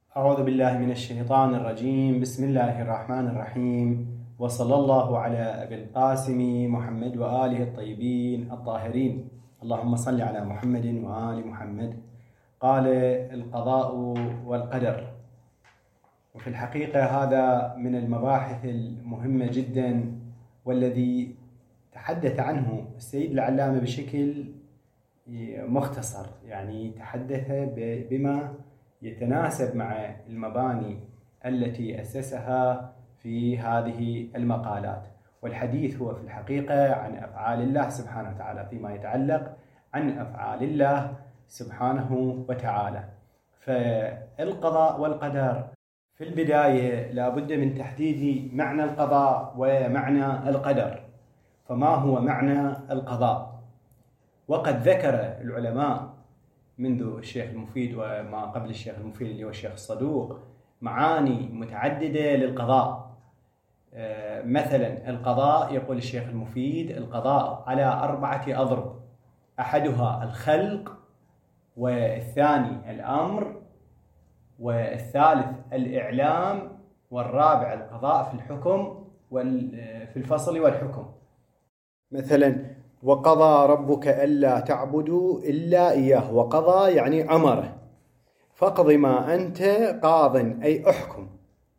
أعوذ بالله من الشيطان الرجيم. بسم الله الرحمن الرحيم، وصلى الله على أبي القاسم محمد وآله الطيبين الطاهرين. اللهم صل على محمد وآل محمد. قال القضاء والقدر، وفي الحقيقة هذا من المباحث المهمة جدا، والذي تحدث عنه السيد العلامة بشكل مختصر، يعني تحدث بما يتناسب مع المباني التي أسسها في هذه المقالات. والحديث هو في الحقيقة عن أفعال الله سبحانه وتعالى، فيما يتعلق عن أفعال الله سبحانه وتعالى. فالقضاء والقدر في البداية لا بد من تحديد معنى القضاء ومعنى القدر. فما هو معنى القضاء؟ وقد ذكر العلماء منذ الشيخ المفيد وما قبل الشيخ المفيد اللي هو الشيخ الصدوق معاني متعددة للقضاء. مثلا القضاء، يقول الشيخ المفيد: القضاء على 4 أضرب، أحدها الخلق، والثاني الأمر، والثالث الإعلام، والرابع القضاء في الحكم في الفصل والحكم. مثلا وقضى ربك ألا تعبدوا إلا إياه، وقضى يعني أمره، فاقض ما أنت قاض أي أحكم.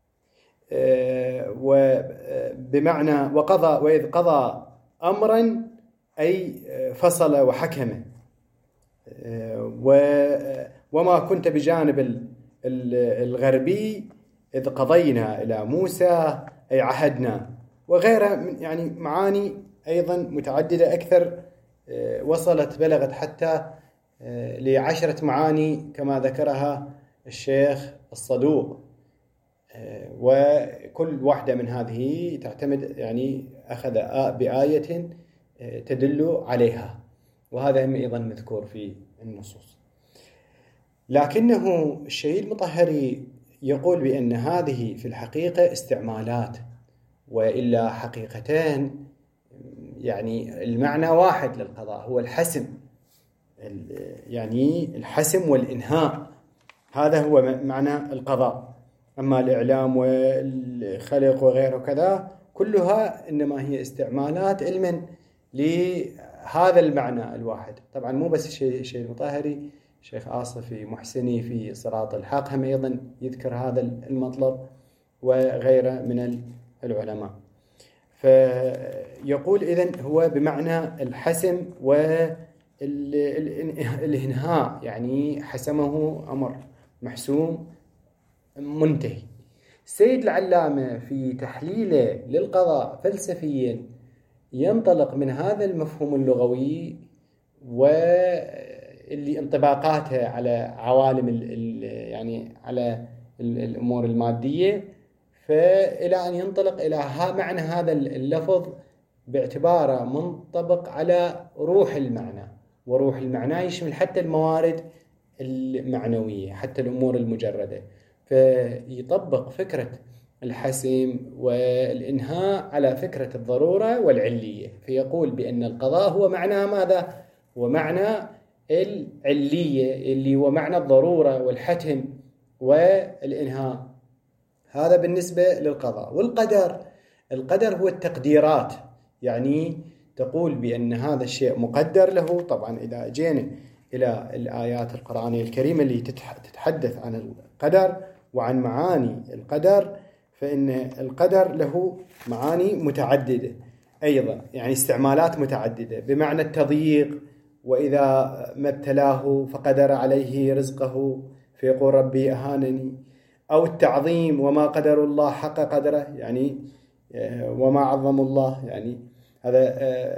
وبمعنى وقضى، وإذ قضى أمرا أي فصل وحكم. وما كنت بجانب الغربي إذ قضينا إلى موسى أي عهدنا، وغيرها يعني معاني أيضا متعددة أكثر، بلغت حتى ل10 معاني كما ذكرها الشيخ الصدوق. وكل واحدة من هذه تعتمد، يعني أخذ بآية تدل عليها، وهذا أيضا مذكور في النصوص. لكنه الشهيد المطهري يقول بأن هذه في الحقيقة استعمالات، وإلا حقيقتان يعني المعنى واحد للقضاء، هو الحسم، يعني الحسم والإنهاء، هذا هو معنى القضاء. أما الإعلام والخلق وغيره كذا كلها إنما هي استعمالات علما لهذا المعنى الواحد. طبعا مو بس الشيء المطهري، الشيخ آصفي محسني في صراط الحق هم أيضا يذكر هذا المطلب، وغيره من العلماء. فيقول إذن هو بمعنى الحسم والإنهاء، يعني حسمه أمر محسوم منتهي. السيد العلامة في تحليله للقضاء فلسفيا ينطلق من هذا المفهوم اللغوي واللي انطباقاته على عوالم يعني على الأمور المادية، فإلى أن ينطلق إلى معنى هذا اللفظ باعتباره منطبق على روح المعنى، وروح المعنى يشمل حتى الموارد المعنوية، حتى الأمور المجردة. فيطبق فكرة الحسم والإنهاء على فكرة الضرورة والعلية، فيقول بأن القضاء هو معنى ماذا؟ هو معنى العلية اللي هو معنى الضرورة والحتم والإنهاء. هذا بالنسبة للقضاء. والقدر، القدر هو التقديرات، يعني تقول بأن هذا الشيء مقدر له. طبعا إذا جينا إلى الآيات القرآنية الكريمة اللي تتحدث عن القدر وعن معاني القدر، فإن القدر له معاني متعددة أيضا، يعني استعمالات متعددة، بمعنى التضييق: وإذا ما ابتلاه فقدر عليه رزقه فيقول ربي أهانني. أو التعظيم: وما قدر الله حق قدره، يعني وما عظم الله، يعني هذا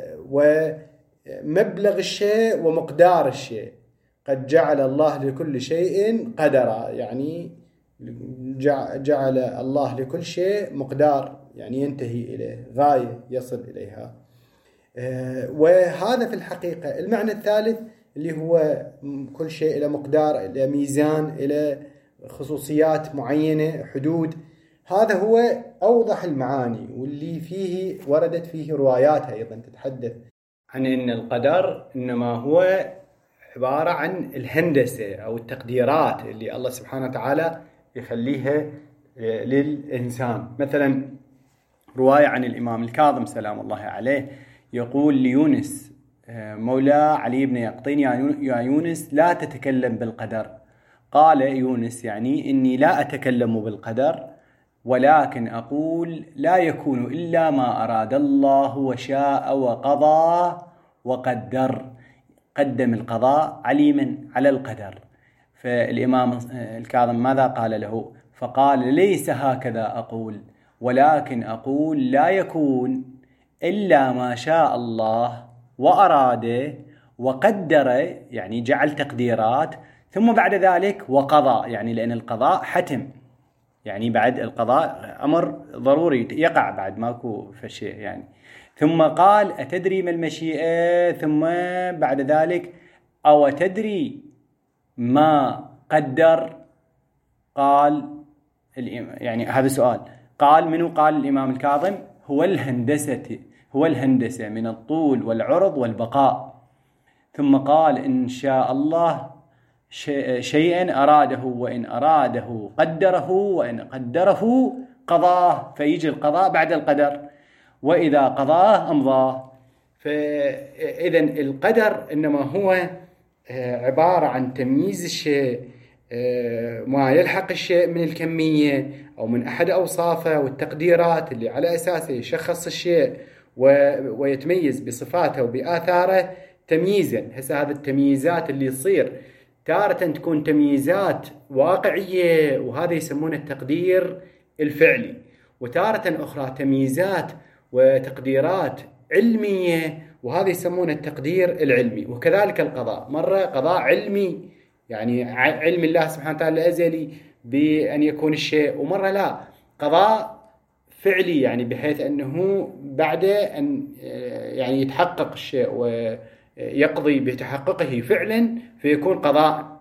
ومبلغ الشيء ومقدار الشيء. قد جعل الله لكل شيء قدرا، يعني جعل الله لكل شيء مقدار، يعني ينتهي إليه غاية يصل إليها. وهذا في الحقيقة المعنى الثالث اللي هو كل شيء إلى مقدار، إلى ميزان، إلى خصوصيات معينة، حدود. هذا هو أوضح المعاني، واللي فيه وردت فيه روايات أيضا تتحدث عن أن القدر إنما هو عبارة عن الهندسة أو التقديرات اللي الله سبحانه وتعالى يخليها للإنسان. مثلا رواية عن الإمام الكاظم سلام الله عليه يقول ليونس مولى علي بن يقطين: يا يونس لا تتكلم بالقدر. قال يونس: يعني إني لا أتكلم بالقدر، ولكن أقول لا يكون إلا ما أراد الله وشاء وقضى وقدر. قدم القضاء عليما على القدر. فالإمام الكاظم ماذا قال له؟ فقال: ليس هكذا أقول، ولكن أقول لا يكون إلا ما شاء الله وأراده وقدر، يعني جعل تقديرات، ثم بعد ذلك وقضى، يعني لأن القضاء حتم، يعني بعد القضاء أمر ضروري يقع بعد ماكو فشيء يعني. ثم قال: أتدري ما المشيئة؟ ثم بعد ذلك: أو تدري ما قدر؟ قال يعني هذا سؤال. قال: منو؟ قال الإمام الكاظم: هو الهندسة من الطول والعرض والبقاء. ثم قال: إن شاء الله شيئا أراده، وإن أراده قدره، وإن قدره قضاه. فيجي القضاء بعد القدر، وإذا قضاه أمضاه. فإذا القدر إنما هو عبارة عن تمييز الشيء، ما يلحق الشيء من الكمية أو من أحد أوصافه والتقديرات اللي على أساسه يشخص الشيء ويتميز بصفاته وبآثاره تمييزا. هسه هذه التمييزات اللي تصير تارة تكون تمييزات واقعية، وهذا يسمونه التقدير الفعلي، وتارة أخرى تمييزات وتقديرات علمية، وهذا يسمونه التقدير العلمي. وكذلك القضاء، مرة قضاء علمي يعني علم الله سبحانه وتعالى الأزلي بأن يكون الشيء، ومرة لا، قضاء فعلي يعني بحيث أنه بعد أن يعني يتحقق الشيء ويقضي بتحققه فعلا فيكون قضاء.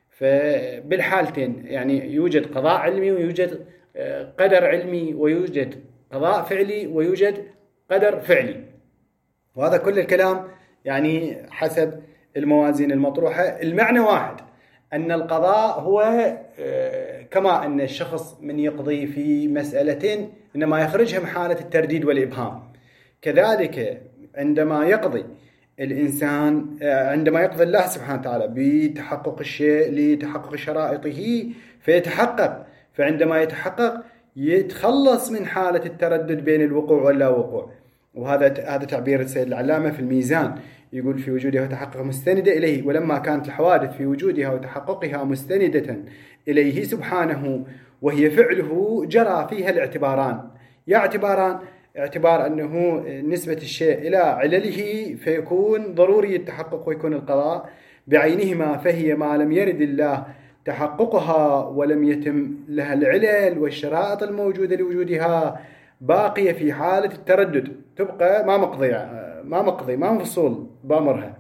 فبالحالتين يعني يوجد قضاء علمي ويوجد قدر علمي، ويوجد قضاء فعلي ويوجد قدر فعلي. وهذا كل الكلام يعني حسب الموازين المطروحة. المعنى واحد، أن القضاء هو كما أن الشخص من يقضي في مسألة إنما يخرجها من حالة الترديد والإبهام، كذلك عندما يقضي الإنسان، عندما يقضي الله سبحانه وتعالى بتحقق الشيء لتحقق شرائطه فيتحقق، فعندما يتحقق يتخلص من حالة التردد بين الوقوع واللا وقوع. وهذا تعبير السيد العلامة في الميزان، يقول: في وجودها وتحققها مستندة إليه، ولما كانت الحوادث في وجودها وتحققها مستندة إليه سبحانه وهي فعله جرى فيها الاعتباران. يا اعتبار أنه نسبة الشيء إلى علله فيكون ضروري التحقق ويكون القضاء بعينهما، فهي ما لم يرد الله تحققها ولم يتم لها العلل والشرائط الموجودة لوجودها باقية في حالة التردد، تبقى ما مقضي ما مفصول بأمرها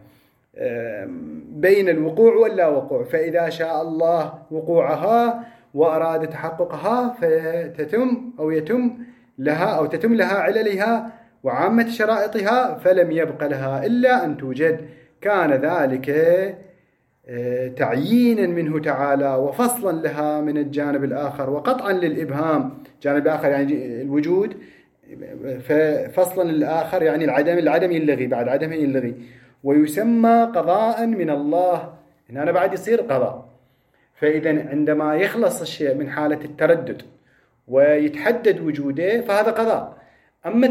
بين الوقوع واللا وقوع. فإذا شاء الله وقوعها وأراد تحققها فتتم أو يتم لها أو تتم لها عللها وعامة شرائطها، فلم يبق لها إلا أن توجد. كان ذلك تعيينا منه تعالى وفصلا لها من الجانب الآخر وقطعا للإبهام. جانب الآخر يعني الوجود، ففصلا للآخر يعني العدم يلغي، بعد عدم يلغي، ويسمى قضاء من الله. هنا بعد يصير قضاء. فإذا عندما يخلص الشيء من حالة التردد ويتحدد وجوده فهذا قضاء. أما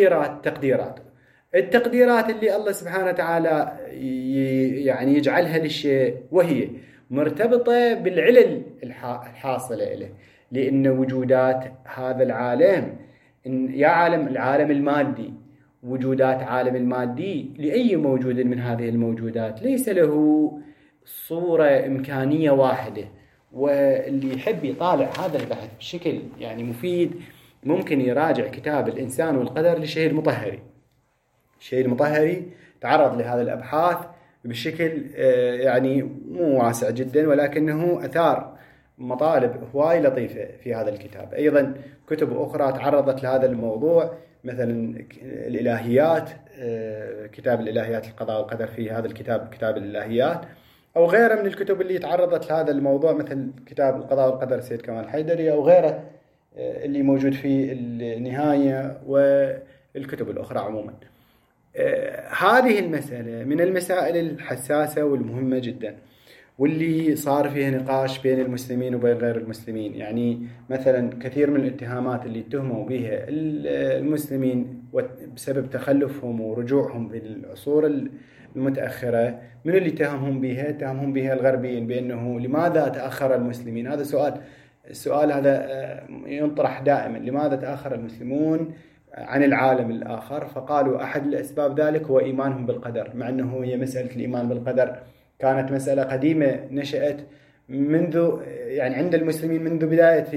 التقديرات اللي الله سبحانه وتعالى يعني يجعلها للشيء وهي مرتبطة بالعلل الحاصلة له، لأن وجودات هذا العالم العالم المادي، وجودات عالم المادي لأي موجود من هذه الموجودات ليس له صورة إمكانية واحدة. واللي يحب يطالع هذا البحث بشكل يعني مفيد ممكن يراجع كتاب الإنسان والقدر للشهيد المطهري. الشهيد المطهري تعرض لهذه الأبحاث بشكل يعني مو واسع جدا، ولكنه أثار مطالب هواي لطيفة في هذا الكتاب. أيضا كتب أخرى تعرضت لهذا الموضوع، مثلا الإلهيات، كتاب الإلهيات القضاء والقدر، في هذا الكتاب كتاب الإلهيات، أو غيره من الكتب اللي تعرضت لهذا الموضوع، مثل كتاب القضاء والقدر سيد كمال الحيدري، أو غيره اللي موجود في النهاية والكتب الأخرى عموما. هذه المسألة من المسائل الحساسة والمهمة جدا، واللي صار فيها نقاش بين المسلمين وبين غير المسلمين. يعني مثلا كثير من الاتهامات اللي اتهموا بها المسلمين بسبب تخلفهم ورجوعهم في العصور المتأخرة، من اللي اتهمهم بها؟ اتهمهم بها الغربيين، بأنه لماذا تأخر المسلمين؟ هذا السؤال هذا ينطرح دائما، لماذا تأخر المسلمون عن العالم الآخر؟ فقالوا أحد الأسباب ذلك هو إيمانهم بالقدر، مع أنه هي مسألة الإيمان بالقدر كانت مسألة قديمة نشأت منذ يعني عند المسلمين منذ بداية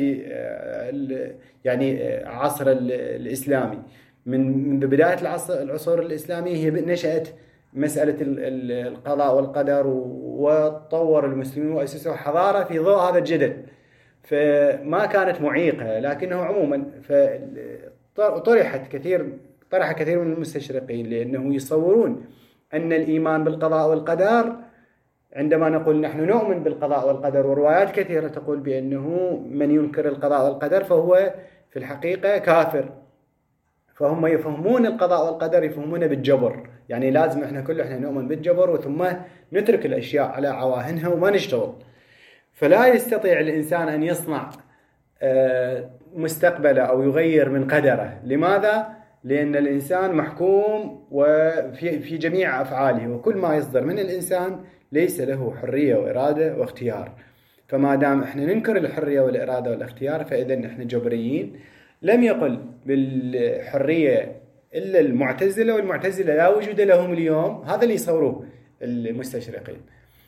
يعني عصر الإسلامي، منذ بداية العصور الإسلامية هي نشأت مسألة القضاء والقدر، وطور المسلمين وأسسوا حضارة في ضوء هذا الجدل. فما كانت معيقة، لكنه عموما طرح كثير من المستشرقين، لأنه يصورون أن الإيمان بالقضاء والقدر، عندما نقول نحن نؤمن بالقضاء والقدر، وروايات كثيرة تقول بأنه من ينكر القضاء والقدر فهو في الحقيقة كافر. فهم يفهمون القضاء والقدر يفهمونه بالجبر، يعني لازم احنا نؤمن بالجبر وثم نترك الأشياء على عواهنها وما نشتغل. فلا يستطيع الإنسان أن يصنع مستقبله أو يغير من قدره. لماذا؟ لأن الإنسان محكوم وفي جميع أفعاله، وكل ما يصدر من الإنسان ليس له حرية وإرادة واختيار. فما دام احنا ننكر الحرية والإرادة والاختيار فإذا احنا جبريين. لم يقل بالحرية إلا المعتزلة، والمعتزلة لا وجود لهم اليوم، هذا اللي يصوروه المستشرقين.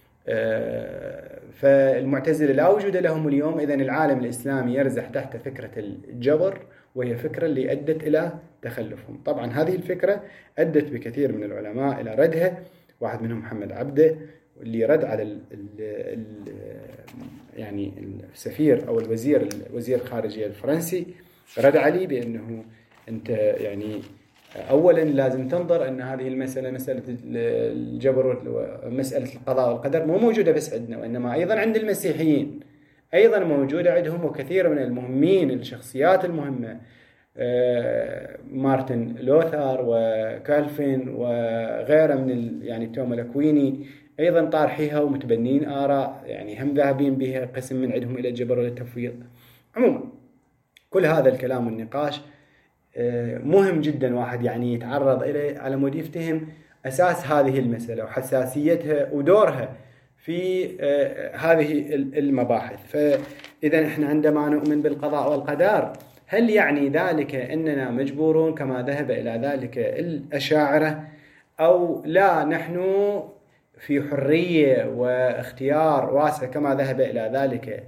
فالمعتزلة لا وجود لهم اليوم، إذن العالم الإسلامي يرزح تحت فكرة الجبر، وهي فكرة اللي أدت إلى تخلفهم. طبعا هذه الفكرة أدت بكثير من العلماء إلى ردها، واحد منهم محمد عبده، اللي رد على يعني السفير أو وزير الخارجية الفرنسي، رد عليه بأنه أنت يعني أولا لازم تنظر أن هذه المسألة، مسألة الجبر ومسألة القضاء والقدر، مو موجودة بس عندنا، وإنما أيضا عند المسيحيين أيضا موجودة عندهم، وكثير من المهمين الشخصيات المهمة مارتن لوثر وكالفين وغيره من يعني توما الأكويني أيضا طارحيها ومتبنين آراء يعني هم ذاهبين بها قسم من عندهم إلى الجبر والتفويض. عموما كل هذا الكلام والنقاش مهم جدا واحد يعني يتعرض إليه على مود يفتهم أساس هذه المسألة وحساسيتها ودورها في هذه المباحث. فإذا إحنا عندما نؤمن بالقضاء والقدر، هل يعني ذلك أننا مجبورون كما ذهب إلى ذلك الأشاعرة، أو لا نحن في حرية واختيار واسع كما ذهب إلى ذلك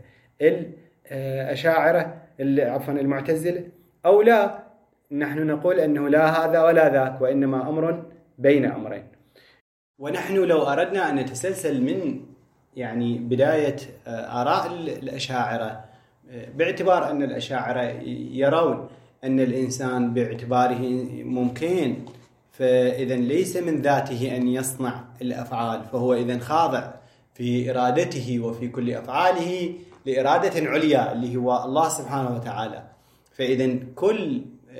الأشاعرة عفوا المعتزلة، أو لا نحن نقول أنه لا هذا ولا ذاك، وإنما أمر بين أمرين. ونحن لو أردنا أن نتسلسل من يعني بداية آراء الأشاعرة، باعتبار أن الأشاعرة يرون أن الإنسان باعتباره ممكن، فإذا ليس من ذاته أن يصنع الأفعال، فهو إذا خاضع في إرادته وفي كل أفعاله لإرادة عليا اللي هو الله سبحانه وتعالى. فإذا كل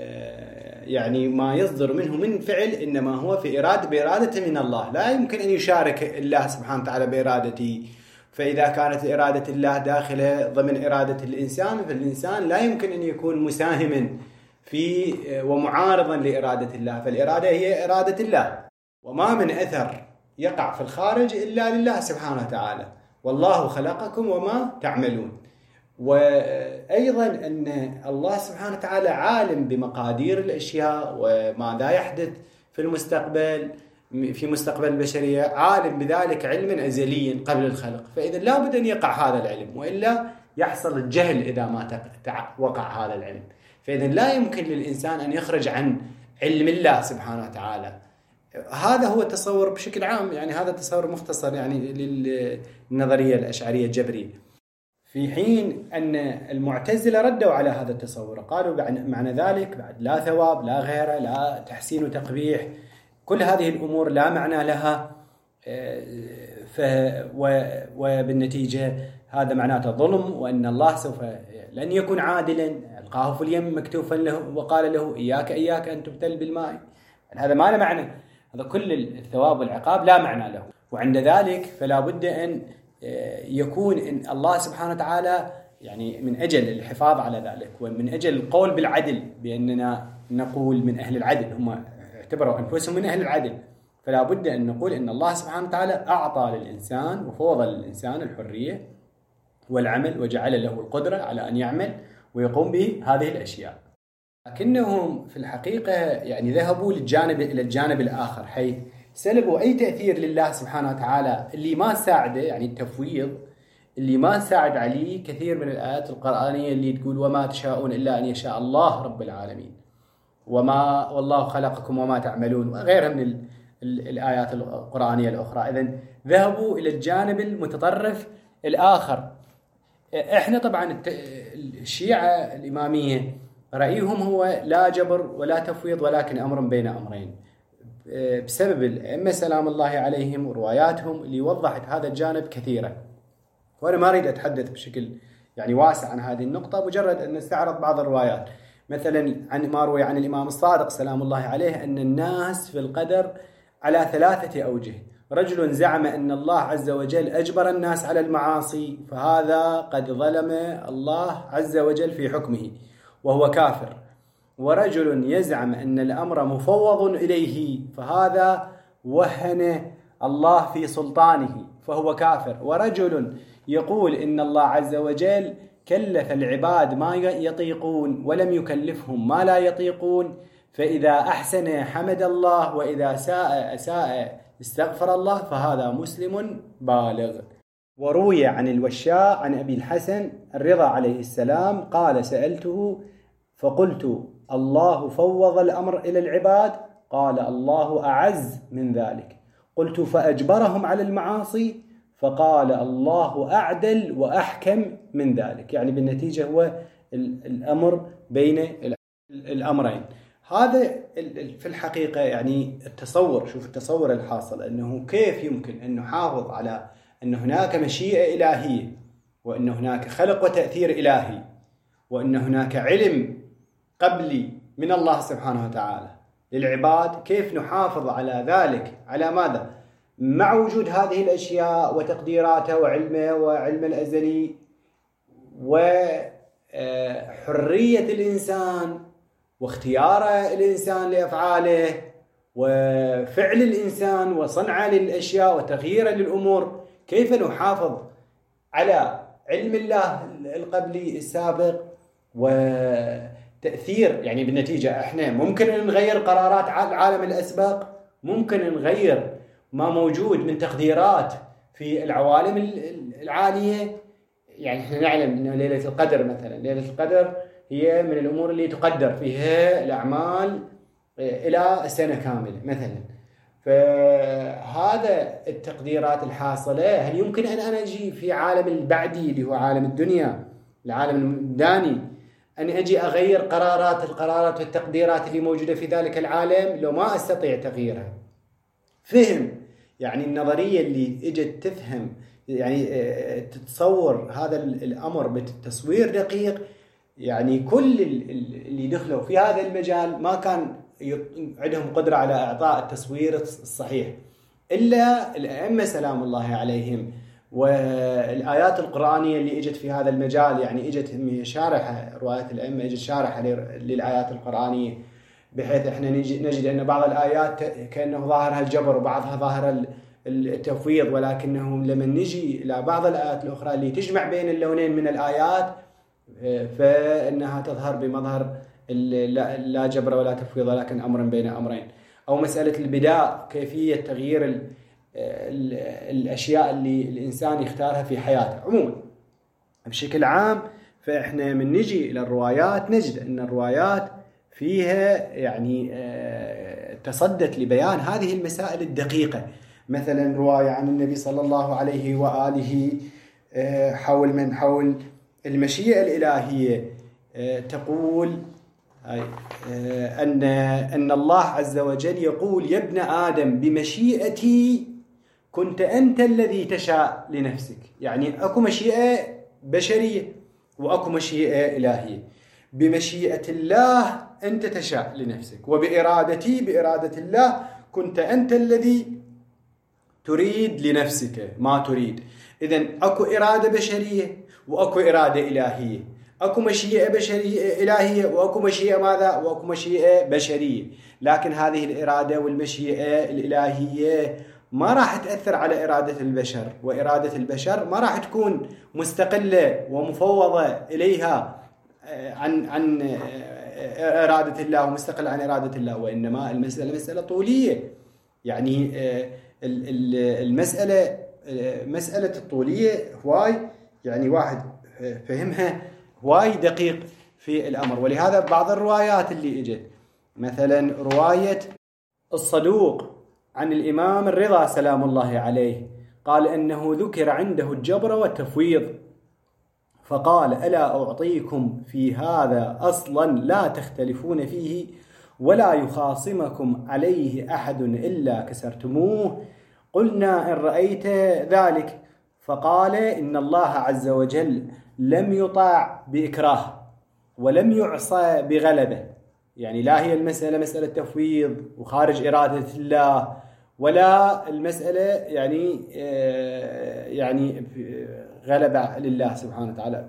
يعني ما يصدر منه من فعل إنما هو بإرادة من الله، لا يمكن أن يشارك الله سبحانه وتعالى بإرادته. فإذا كانت إرادة الله داخلة ضمن إرادة الإنسان، فالإنسان لا يمكن أن يكون مساهما في ومعارضا لإرادة الله، فالإرادة هي إرادة الله، وما من أثر يقع في الخارج إلا لله سبحانه وتعالى، والله خلقكم وما تعملون. وأيضا أن الله سبحانه وتعالى عالم بمقادير الأشياء وماذا يحدث في المستقبل، في مستقبل البشرية، عالم بذلك علما أزليا قبل الخلق. فإذا لا بد أن يقع هذا العلم، وإلا يحصل الجهل إذا ما وقع هذا العلم. فإذا لا يمكن للإنسان أن يخرج عن علم الله سبحانه وتعالى. هذا هو التصور بشكل عام، يعني هذا التصور مختصر يعني للنظرية الأشعرية الجبرية. في حين أن المعتزلة ردوا على هذا التصور، قالوا معنى ذلك بعد لا ثواب لا غيره، لا تحسين وتقبيح، كل هذه الأمور لا معنى لها. وبالنتيجة هذا معناته ظلم، وأن الله سوف لن يكون عادلا. ألقاه في اليم مكتوفا له وقال له إياك أن تبتل بالماء. هذا ما له معنى، هذا كل الثواب والعقاب لا معنى له. وعند ذلك فلا بد أن يكون إن الله سبحانه وتعالى يعني من أجل الحفاظ على ذلك ومن أجل القول بالعدل، بأننا نقول من أهل العدل، هم اعتبروا أنفسهم من أهل العدل، فلا بد أن نقول إن الله سبحانه وتعالى أعطى للإنسان وفوض للإنسان الحرية والعمل وجعل له القدرة على أن يعمل ويقوم به هذه الأشياء. لكنهم في الحقيقة يعني ذهبوا إلى الجانب الآخر، حيث سلبوا أي تأثير لله سبحانه وتعالى اللي ما ساعده، يعني التفويض اللي ما ساعد عليه كثير من الآيات القرآنية اللي تقول وما تشاءون إلا أن يشاء الله رب العالمين، والله خلقكم وما تعملون، وغيرها من الآيات القرآنية الأخرى. إذن ذهبوا إلى الجانب المتطرف الآخر. إحنا طبعا الشيعة الإمامية رأيهم هو لا جبر ولا تفويض، ولكن أمر بين أمرين، بسبب الأئمة سلام الله عليهم ورواياتهم اللي وضحت هذا الجانب كثيرا. وأنا ما أريد أتحدث بشكل يعني واسع عن هذه النقطة، مجرد أن نستعرض بعض الروايات. مثلا عن ما روي عن الإمام الصادق سلام الله عليه أن الناس في القدر على 3 أوجه. رجل زعم أن الله عز وجل أجبر الناس على المعاصي، فهذا قد ظلم الله عز وجل في حكمه وهو كافر. ورجل يزعم أن الأمر مفوض إليه، فهذا وهن الله في سلطانه فهو كافر. ورجل يقول إن الله عز وجل كلف العباد ما يطيقون ولم يكلفهم ما لا يطيقون، فإذا أحسن حمد الله وإذا أساء استغفر الله، فهذا مسلم بالغ. وروي عن الوشاء عن أبي الحسن الرضا عليه السلام قال سألته فقلت الله فوض الأمر إلى العباد؟ قال الله أعز من ذلك. قلت فأجبرهم على المعاصي؟ فقال الله أعدل وأحكم من ذلك. يعني بالنتيجة هو الأمر بين الأمرين. هذا في الحقيقة يعني التصور، شوف التصور الحاصل، أنه كيف يمكن أن نحافظ على أن هناك مشيئة إلهية، وأن هناك خلق وتأثير إلهي، وأن هناك علم قبلي من الله سبحانه وتعالى للعباد. كيف نحافظ على ذلك؟ على ماذا؟ مع وجود هذه الأشياء وتقديراتها وعلمه وعلم الأزلي وحرية الإنسان واختيار الإنسان لأفعاله وفعل الإنسان وصنعه للأشياء وتغييره للأمور. كيف نحافظ على علم الله القبلي السابق وتأثير، يعني بالنتيجة احنا ممكن نغير قرارات العالم الأسبق، ممكن نغير ما موجود من تقديرات في العوالم العالية. يعني احنا نعلم أن ليلة القدر مثلا، ليلة القدر هي من الأمور اللي تقدر فيها الأعمال إلى سنة كاملة مثلا. فهذا التقديرات الحاصلة، هل يمكن أن أنا أجي في عالم البعدي اللي هو عالم الدنيا، العالم المداني، أن أجي أغير القرارات والتقديرات اللي موجودة في ذلك العالم؟ لو ما أستطيع تغييرها. فهم يعني النظرية اللي اجت تفهم يعني تتصور هذا الأمر بتصوير دقيق. يعني كل اللي دخلوا في هذا المجال ما كان عندهم قدرة على إعطاء التصوير الصحيح إلا الأئمة سلام الله عليهم، والآيات القرآنية اللي اجت في هذا المجال. يعني اجت شارحة، روايات الأئمة اجت شارحة للآيات القرآنية، بحيث احنا نجد أن بعض الآيات كأنه ظاهرها الجبر وبعضها ظاهر التفويض، ولكنهم لما نجي إلى بعض الآيات الأخرى اللي تجمع بين اللونين من الآيات فإنها تظهر بمظهر لا جبر ولا تفويض، ولكن أمر بين أمرين. أو مسألة البداء، كيفية تغيير الأشياء اللي الإنسان يختارها في حياته عموما بشكل عام. فإحنا من نجي إلى الروايات نجد أن الروايات فيها يعني تصدت لبيان هذه المسائل الدقيقة. مثلا رواية عن النبي صلى الله عليه وآله حول المشيئة الإلهية، تقول أن الله عز وجل يقول يا ابن آدم بمشيئتي كنت أنت الذي تشاء لنفسك. يعني أكو مشيئة بشرية وأكو مشيئة إلهية. بمشيئة الله أنت تشاء لنفسك، وبإرادتي بإرادة الله كنت أنت الذي تريد لنفسك ما تريد. إذن أكو إرادة بشرية وأكو إرادة إلهية، أكو مشيئة بشرية إلهية وأكو مشيئة ماذا؟ وأكو مشيئة بشرية. لكن هذه الإرادة والمشيئة الإلهية ما راح تأثر على إرادة البشر، وإرادة البشر ما راح تكون مستقلة ومفوضة إليها عن إرادة الله ومستقلة عن إرادة الله، وإنما المسألة مسألة طولية. يعني المسألة مسألة الطولية هواي، يعني واحد فهمها هواي دقيق في الأمر. ولهذا بعض الروايات اللي اجت، مثلا رواية الصدوق عن الإمام الرضا سلام الله عليه، قال أنه ذكر عنده الجبر والتفويض، فقال: ألا أعطيكم في هذا أصلا لا تختلفون فيه ولا يخاصمكم عليه أحد إلا كسرتموه؟ قلنا: إن رأيت ذلك. فقال: إن الله عز وجل لم يطاع بإكراه ولم يعصى بغلبة. يعني لا هي المسألة مسألة تفويض وخارج إرادة الله، ولا المسألة يعني غلبة لله سبحانه وتعالى،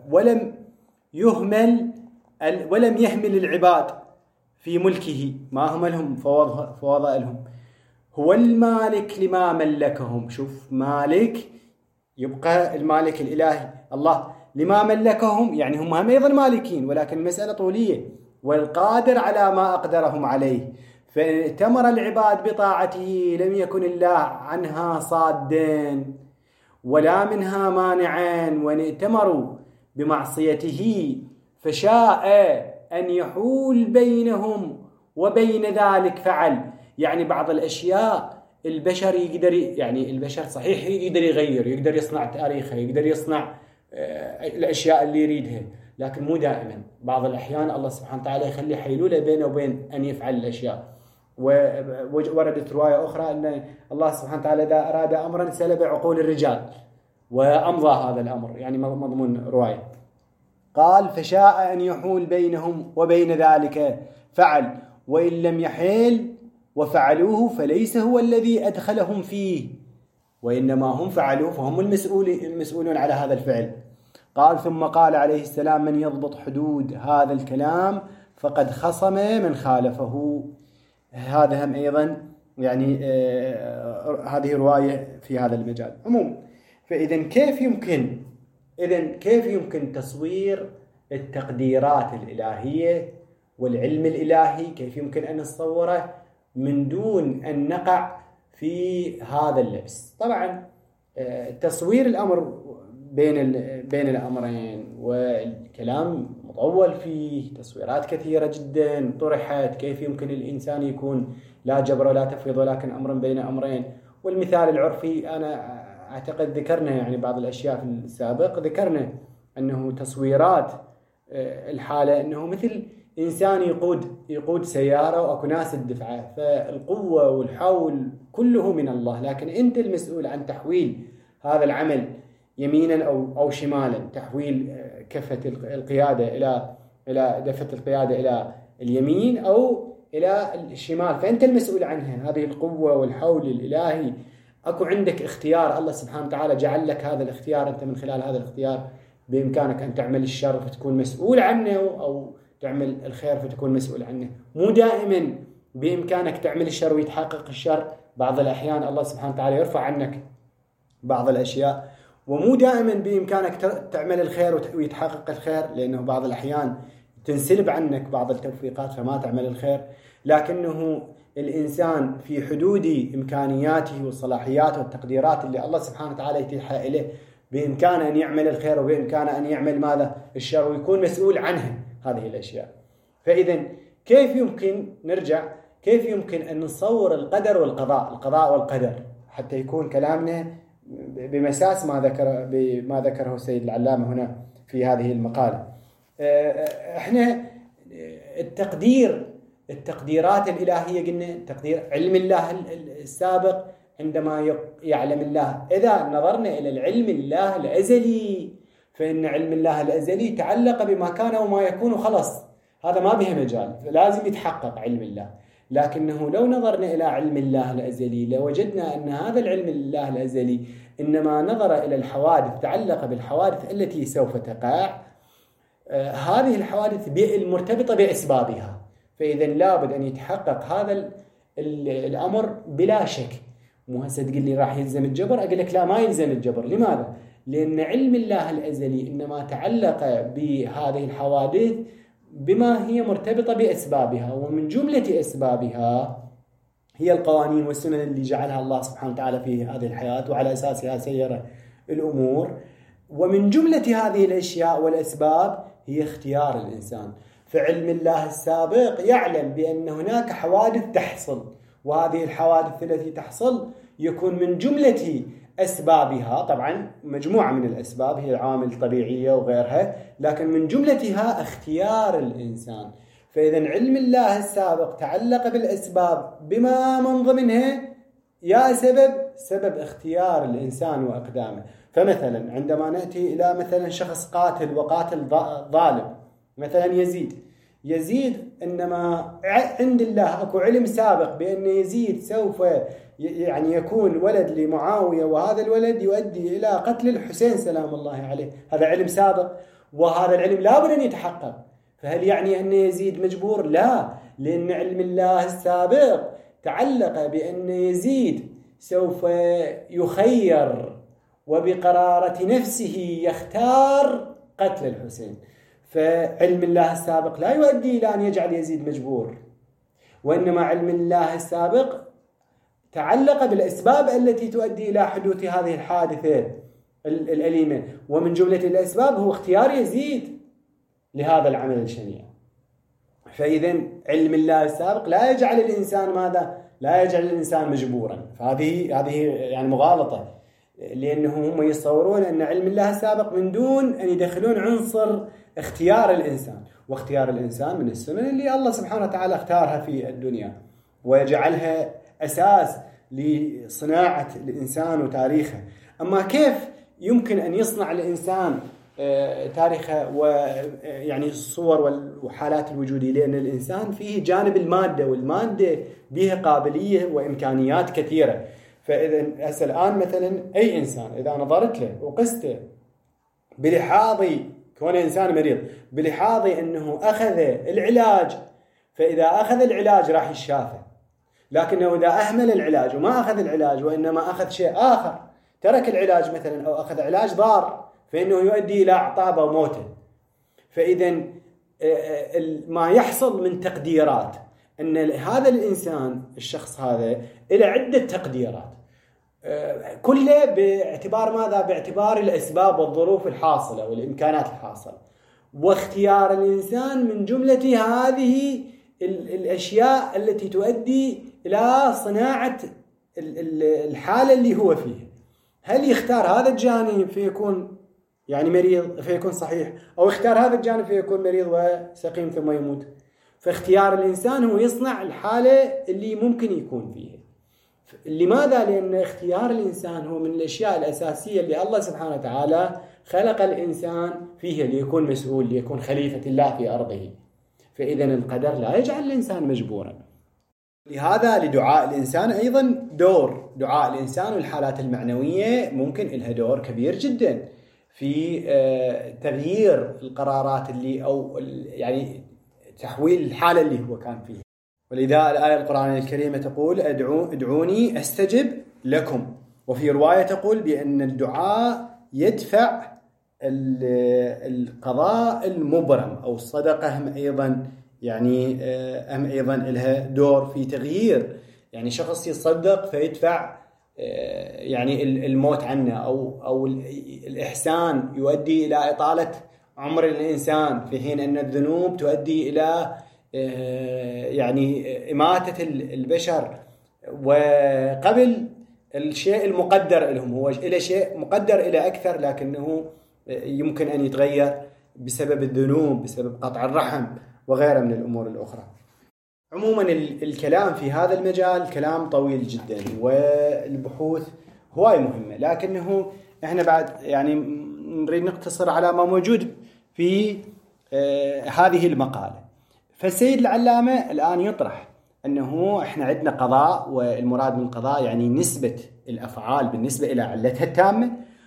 ولم يهمل العباد في ملكه، ما هملهم فوضى لهم. هو المالك لما ملكهم. شوف، مالك يبقى المالك الإلهي الله لما ملكهم، يعني هم أيضا مالكين، ولكن المسألة طولية. والقادر على ما أقدرهم عليه، فإن ائتمر العباد بطاعته لم يكن الله عنها صادين ولا منها مانعين، وإن ائتمروا بمعصيته فشاء أن يحول بينهم وبين ذلك فعل. يعني بعض الأشياء البشر يقدر، يعني البشر صحيح يقدر يغير، يقدر يصنع تاريخه، يقدر يصنع الأشياء اللي يريدها، لكن مو دائما. بعض الأحيان الله سبحانه وتعالى يخلي حيلولة بينه وبين أن يفعل الأشياء. ووردت رواية أخرى أن الله سبحانه وتعالى إذا أراد أمرا سلب عقول الرجال وأمضى هذا الأمر، يعني مضمون رواية. قال: فشاء أن يحول بينهم وبين ذلك فعل، وإن لم يحيل وفعلوه فليس هو الذي أدخلهم فيه، وإنما هم فعلوه، فهم المسؤولون على هذا الفعل. قال: ثم قال عليه السلام: من يضبط حدود هذا الكلام فقد خصم من خالفه. هذا هم أيضا يعني هذه رواية في هذا المجال عموما. فإذا كيف يمكن تصوير التقديرات الإلهية والعلم الإلهي؟ كيف يمكن أن نصوره من دون أن نقع في هذا اللبس؟ طبعا تصوير الأمر بين الأمرين والكلام مطول فيه، تصويرات كثيرة جدا طرحت. كيف يمكن الإنسان يكون لا جبر ولا تفويض ولكن أمر بين أمرين؟ والمثال العرفي أنا أعتقد ذكرنا يعني بعض الأشياء في السابق، ذكرنا أنه تصويرات الحالة أنه مثل إنسان يقود سيارة وأكو ناس تدفعه، فالقوة والحول كله من الله، لكن أنت المسؤول عن تحويل هذا العمل يمينا أو شمالا، تحويل كفة القيادة إلى دفة القيادة إلى اليمين أو إلى الشمال، فأنت المسؤول عنها. هذه القوة والحول الإلهي، أكو عندك اختيار، الله سبحانه وتعالى جعل لك هذا الاختيار، أنت من خلال هذا الاختيار بإمكانك أن تعمل الشر فتكون مسؤول عنه، أو تعمل الخير فتكون مسؤول عنه. مو دائما بإمكانك تعمل الشر ويتحقق الشر، بعض الأحيان الله سبحانه وتعالى يرفع عنك بعض الأشياء، ومو دائما بإمكانك تعمل الخير ويتحقق الخير، لأنه بعض الأحيان تنسلب عنك بعض التوفيقات فما تعمل الخير. لكنه الإنسان في حدود إمكانياته والصلاحيات والتقديرات اللي الله سبحانه وتعالى يتيحها إليه، بإمكانه أن يعمل الخير وبإمكانه أن يعمل ماذا؟ الشر، ويكون مسؤول عنها هذه الأشياء. فإذا كيف يمكن أن نصور القدر والقضاء والقدر حتى يكون كلامنا بمساس ما ذكره السيد العلامة هنا في هذه المقالة. احنا التقديرات الإلهية، قلنا تقدير علم الله السابق عندما يعلم الله. إذا نظرنا إلى العلم الله الأزلي فإن علم الله الأزلي تعلق بما كان وما يكون، خلص هذا ما به مجال، لازم يتحقق علم الله. لكنه لو نظرنا إلى علم الله الأزلي لوجدنا أن هذا العلم الله الأزلي إنما نظر إلى الحوادث، تعلق بالحوادث التي سوف تقع، هذه الحوادث المرتبطة بأسبابها. فإذا لابد أن يتحقق هذا الأمر بلا شك. مو هسه تقول لي راح يلزم الجبر، أقول لك لا، ما يلزم الجبر. لماذا؟ لأن علم الله الأزلي إنما تعلق بهذه الحوادث بما هي مرتبطة بأسبابها، ومن جملة أسبابها هي القوانين والسنن اللي جعلها الله سبحانه وتعالى في هذه الحياة، وعلى أساسها سير الأمور. ومن جملة هذه الأشياء والأسباب هي اختيار الإنسان. فعلم الله السابق يعلم بأن هناك حوادث تحصل، وهذه الحوادث التي تحصل يكون من جملة أسبابها، طبعا مجموعة من الأسباب هي عوامل طبيعية وغيرها، لكن من جملتها اختيار الإنسان. فإذا علم الله السابق تعلق بالأسباب بما من ضمنها يا سبب اختيار الإنسان وأقدامه. فمثلا عندما نأتي إلى مثلا شخص قاتل وقاتل ظالم، مثلا يزيد إنما عند الله أكو علم سابق بأن يزيد سوف يعني يكون ولد لمعاوية، وهذا الولد يؤدي إلى قتل الحسين سلام الله عليه. هذا علم سابق، وهذا العلم لابد أن يتحقق. فهل يعني أن يزيد مجبور؟ لا، لأن علم الله السابق تعلق بأن يزيد سوف يخير وبقرارة نفسه يختار قتل الحسين. فعلم الله السابق لا يؤدي إلى أن يجعل يزيد مجبور، وإنما علم الله السابق تعلق بالأسباب التي تؤدي إلى حدوث هذه الحادثة الأليمة، ومن جملة الأسباب هو اختيار يزيد لهذا العمل الشنيع. فإذا علم الله السابق لا يجعل الإنسان ماذا؟ لا يجعل الإنسان مجبورا. فهذه يعني مغالطة، لأنهم هم يتصورون أن علم الله السابق من دون أن يدخلون عنصر اختيار الإنسان، واختيار الإنسان من السنن اللي الله سبحانه وتعالى اختارها في الدنيا ويجعلها أساس لصناعة الإنسان وتاريخه. أما كيف يمكن أن يصنع الإنسان تاريخه ويعني الصور والحالات الوجودية؟ لأن الإنسان فيه جانب المادة، والمادة بها قابلية وإمكانيات كثيرة. فإذا هسه الآن مثلا أي إنسان إذا نظرت له وقسته بلحاظي كونه إنسان مريض، بلحاظي أنه أخذ العلاج، فإذا أخذ العلاج راح يشافى. لكنه إذا أهمل العلاج وما أخذ العلاج وإنما أخذ شيء آخر، ترك العلاج مثلا أو أخذ علاج ضار، فإنه يؤدي إلى أعطابه وموته. فإذا ما يحصل من تقديرات أن هذا الإنسان الشخص هذا إلى عدة تقديرات، كلها باعتبار ماذا؟ باعتبار الأسباب والظروف الحاصلة والإمكانات الحاصلة، واختيار الإنسان من جملة هذه الأشياء التي تؤدي إلى صناعة الحالة اللي هو فيها. هل يختار هذا الجانب فيكون يعني مريض فيكون صحيح، أو يختار هذا الجانب فيكون مريض وسقيم ثم يموت؟ فاختيار الإنسان هو يصنع الحالة اللي ممكن يكون فيها. لماذا؟ لأن اختيار الإنسان هو من الأشياء الأساسية اللي الله سبحانه وتعالى خلق الإنسان فيها ليكون مسؤول، ليكون خليفة الله في أرضه. فإذا القدر لا يجعل الإنسان مجبورا. لهذا لدعاء الإنسان أيضا دور. دعاء الإنسان والحالات المعنوية ممكن لها دور كبير جدا في تغيير القرارات اللي أو يعني تحويل الحالة اللي هو كان فيها. ولذا الآية القرآنية الكريمة تقول ادعوني أستجب لكم. وفي رواية تقول بأن الدعاء يدفع القضاء المبرم أو الصدقة هم أيضا لها دور في تغيير. يعني شخص يصدق فيدفع يعني الموت عنه، أو الإحسان يؤدي إلى إطالة عمر الإنسان، في حين أن الذنوب تؤدي إلى يعني إماتة البشر. وقبل الشيء المقدر لهم هو إلى شيء مقدر إلى أكثر، لكنه يمكن أن يتغير بسبب الذنوب، بسبب قطع الرحم وغيرها من الأمور الأخرى. عموما الكلام في هذا المجال كلام طويل جدا، والبحوث هواي مهمة، لكنه احنا بعد يعني نريد نقتصر على ما موجود في هذه المقالة. فالسيد العلامة الآن يطرح أنه إحنا عندنا قضاء، والمراد من القضاء يعني نسبة الأفعال بالنسبة إلى علتها التامة،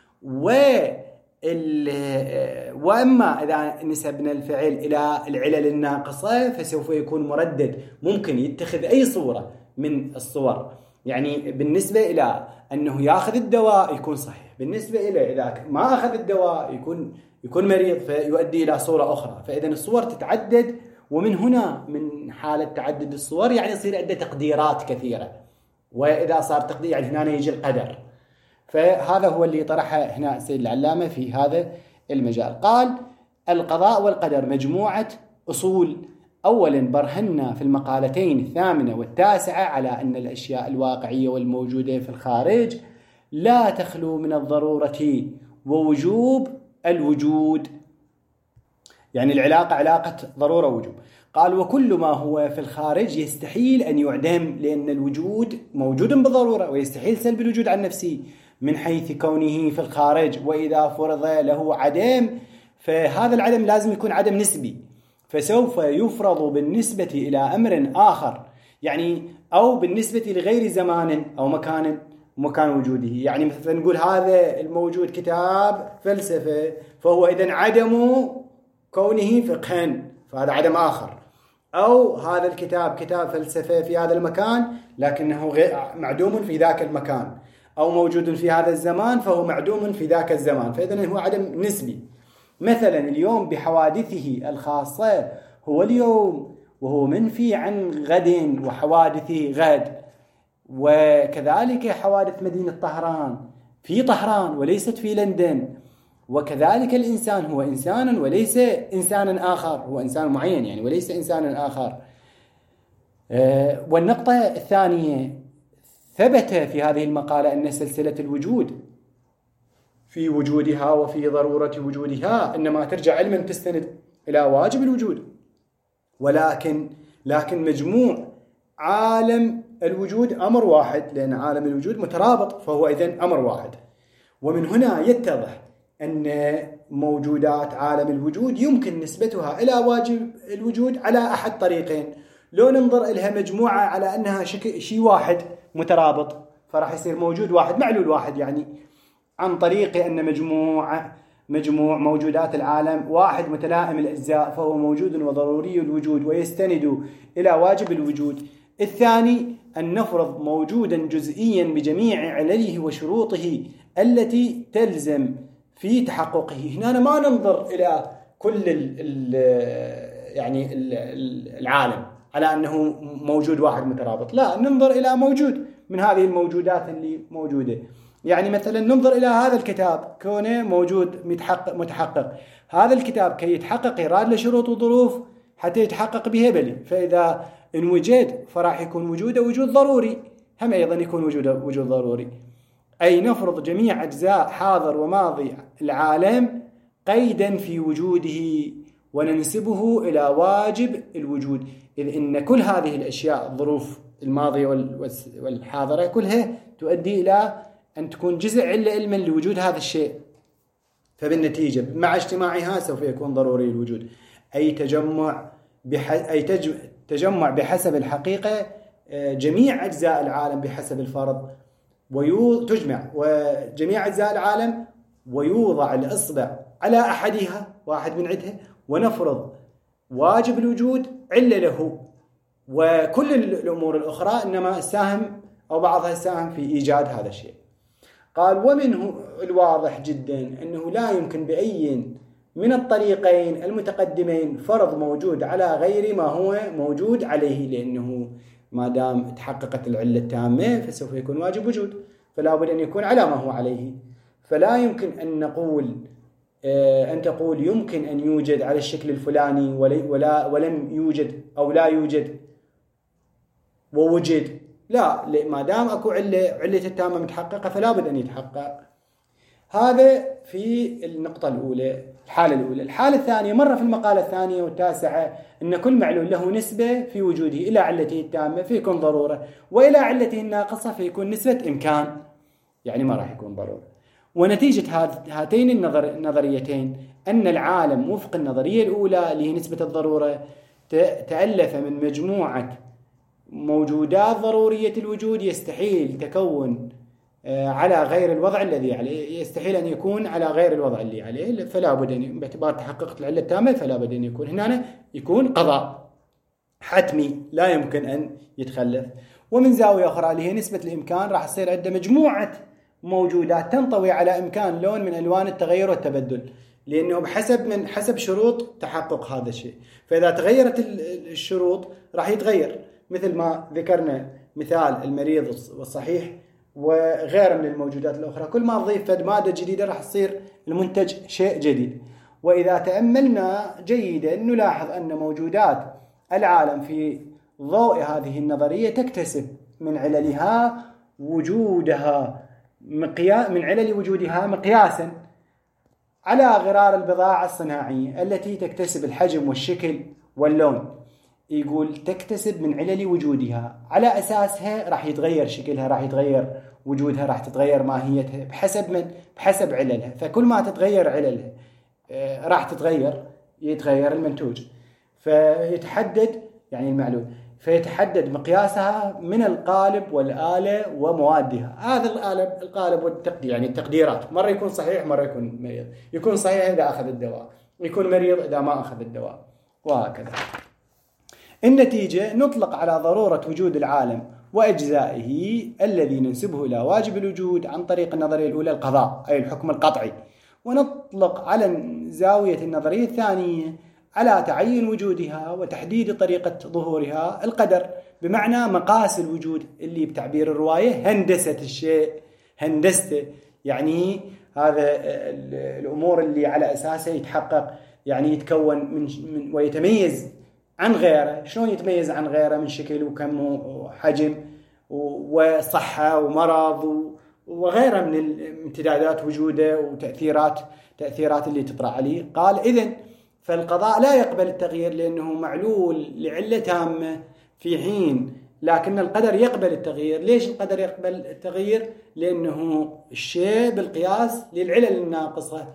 وأما إذا نسبنا الفعل إلى العلل الناقصة فسوف يكون مردد، ممكن يتخذ أي صورة من الصور. يعني بالنسبة إلى أنه يأخذ الدواء يكون صحيح، بالنسبة إلى إذا ما أخذ الدواء يكون مريض فيؤدي إلى صورة أخرى. فإذا الصور تتعدد، ومن هنا من حالة تعدد الصور يعني يصير عنده تقديرات كثيرة، وإذا صار تقدير يعني هنا يجي القدر. فهذا هو اللي طرحه هنا السيد العلامة في هذا المجال. قال: القضاء والقدر مجموعة أصول. أولا برهنا في المقالتين 8 و9 على أن الأشياء الواقعية والموجودة في الخارج لا تخلو من الضرورة ووجوب الوجود، يعني العلاقة علاقة ضرورة وجوب. قال: وكل ما هو في الخارج يستحيل أن يعدم، لأن الوجود موجود بضرورة، ويستحيل سلب الوجود عن نفسه من حيث كونه في الخارج. وإذا فرض له عدم فهذا العدم لازم يكون عدم نسبي، فسوف يفرض بالنسبة إلى أمر آخر، يعني أو بالنسبة لغير زمان أو مكان وجوده. يعني مثلا نقول هذا الموجود كتاب فلسفة، فهو إذن عدم كونه فقها، فهذا عدم آخر. أو هذا الكتاب كتاب فلسفة في هذا المكان لكنه معدوم في ذاك المكان، أو موجود في هذا الزمان فهو معدوم في ذاك الزمان، فإذن هو عدم نسبي. مثلا اليوم بحوادثه الخاصة هو اليوم، وهو منفي عن غد وحوادثه غد. وكذلك حوادث مدينة طهران في طهران وليست في لندن. وكذلك الإنسان هو إنسان وليس إنسانا آخر، هو إنسان معين يعني وليس إنسانا آخر. والنقطة الثانية، ثبت في هذه المقالة أن سلسلة الوجود في وجودها وفي ضرورة وجودها إنما ترجع علما تستند إلى واجب الوجود، ولكن مجموع عالم الوجود أمر واحد، لأن عالم الوجود مترابط، فهو إذن أمر واحد. ومن هنا يتضح أن موجودات عالم الوجود يمكن نسبتها إلى واجب الوجود على أحد طريقين. لو ننظر إلها مجموعة على أنها شيء واحد مترابط، فراح يصير موجود واحد معلول واحد، يعني عن طريق أن مجموع موجودات العالم واحد متلائم الأجزاء، فهو موجود وضروري الوجود ويستند إلى واجب الوجود. الثاني أن نفرض موجودا جزئيا بجميع علله وشروطه التي تلزم في تحققه. هنا ما ننظر إلى كل يعني العالم على أنه موجود واحد مترابط، لا، ننظر إلى موجود من هذه الموجودات اللي موجودة. يعني مثلا ننظر إلى هذا الكتاب كونه موجود متحقق، هذا الكتاب كي يتحقق يراد له شروط وظروف حتى يتحقق به بلي، فإذا إن وجد فراح يكون وجوده وجود ضروري، هم أيضا يكون وجود ضروري. أي نفرض جميع أجزاء حاضر وماضي العالم قيدا في وجوده وننسبه إلى واجب الوجود، إذ إن كل هذه الأشياء الظروف الماضية والحاضرة كلها تؤدي إلى أن تكون جزء علما لوجود هذا الشيء، فبالنتيجة مع اجتماعها سوف يكون ضروري الوجود. أي تجمع بحسب الحقيقة جميع أجزاء العالم بحسب الفرض، تجمع وجميع أجزاء العالم ويوضع الإصبع على أحدها، واحد من عدها، ونفرض واجب الوجود علة له، وكل الأمور الأخرى إنما ساهم أو بعضها ساهم في إيجاد هذا الشيء. قال: ومنه الواضح جدا أنه لا يمكن بأي من الطريقين المتقدمين فرض موجود على غير ما هو موجود عليه، لأنه ما دام تحققت العلة التامة فسوف يكون واجب وجود، فلا بد أن يكون على ما هو عليه. فلا يمكن أن تقول يمكن أن يوجد على الشكل الفلاني ولم يوجد، أو لا يوجد ووجد، لا، ما دام أكو علة التامة متحققة فلا بد أن يتحقق. هذا في النقطة الأولى، الحالة الأولى. الحالة الثانية مر في المقالة الثانية والتاسعة أن كل معلول له نسبة في وجوده إلى علته التامة فيكون ضرورة، وإلى علته الناقصة فيكون نسبة إمكان، يعني ما راح يكون ضرورة. ونتيجة هاتين النظريتين أن العالم وفق النظرية الأولى اللي هي نسبة الضرورة تألف من مجموعة موجودات ضرورية الوجود يستحيل تكون على غير الوضع الذي عليه، يستحيل أن يكون على غير الوضع اللي عليه، فلا بد أن باعتبار تحققت العلة التامة فلا بد أن يكون هنا يكون قضاء حتمي لا يمكن أن يتخلف. ومن زاوية أخرى اللي هي نسبة الإمكان راح تصير عندنا مجموعة موجودات تنطوي على إمكان لون من ألوان التغير والتبدل، لأنه حسب شروط تحقق هذا الشيء. فإذا تغيرت الشروط راح يتغير، مثل ما ذكرنا مثال المريض والصحيح وغيره من الموجودات الأخرى. كل ما نضيف مادة جديدة راح يصير المنتج شيء جديد. وإذا تأملنا جيدا نلاحظ أن موجودات العالم في ضوء هذه النظرية تكتسب من علل وجودها مقياسا على غرار البضاعة الصناعية التي تكتسب الحجم والشكل واللون. يقول تكتسب من علل وجودها، على أساسها راح يتغير شكلها، راح يتغير وجودها، راح تتغير ماهيتها بحسب عللها. فكل ما تتغير عللها راح يتغير المنتوج، فيتحدد يعني المعلول، فيتحدد مقياسها من القالب والآلة وموادها. هذا القالب والتقدير يعني التقديرات، مرة يكون صحيح مرة يكون مريض، يكون صحيح إذا أخذ الدواء، يكون مريض إذا ما أخذ الدواء، وهكذا. النتيجة نطلق على ضرورة وجود العالم وأجزائه الذي ننسبه إلى واجب الوجود عن طريق النظرية الأولى القضاء أي الحكم القطعي، ونطلق على زاوية النظرية الثانية على تعيين وجودها وتحديد طريقة ظهورها القدر، بمعنى مقاس الوجود اللي بتعبير الرواية هندسة الشيء، هندسته يعني هذا الأمور اللي على أساسها يتحقق، يعني يتكون من ويتميز عن غيره. شلون يتميز عن غيره؟ من شكل وكم وحجم وصحة ومرض وغيره من امتدادات وجوده وتأثيرات اللي تطرأ عليه. قال إذن فالقضاء لا يقبل التغيير لأنه معلول لعلة تامة في حين لكن القدر يقبل التغيير. ليش القدر يقبل التغيير؟ لأنه الشيء بالقياس للعلل الناقصة،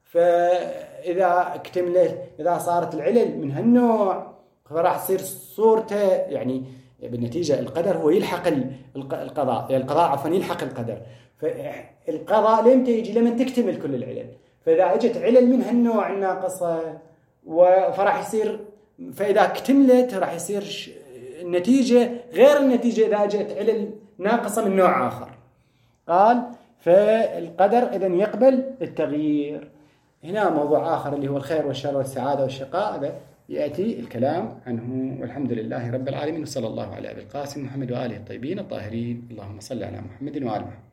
فإذا اكتملت إذا صارت العلل من هالنوع فراح تصير صورته يعني بالنتيجة القدر هو يلحق القضاء، يعني القضاء عفوا يلحق القدر. فالقضاء لمتى يجي؟ لمن تكتمل كل العلل. فإذا اجت علل من هالنوع الناقصة فراح يصير، فإذا اكتملت راح يصير النتيجة غير النتيجة إذا اجت علل ناقصة من نوع آخر. قال فالقدر إذن يقبل التغيير. هنا موضوع آخر اللي هو الخير والشر والسعادة والشقاء، هذا يأتي الكلام عنه. والحمد لله رب العالمين، وصلى الله على أبي القاسم محمد وآله الطيبين الطاهرين. اللهم صل على محمد وآل محمد.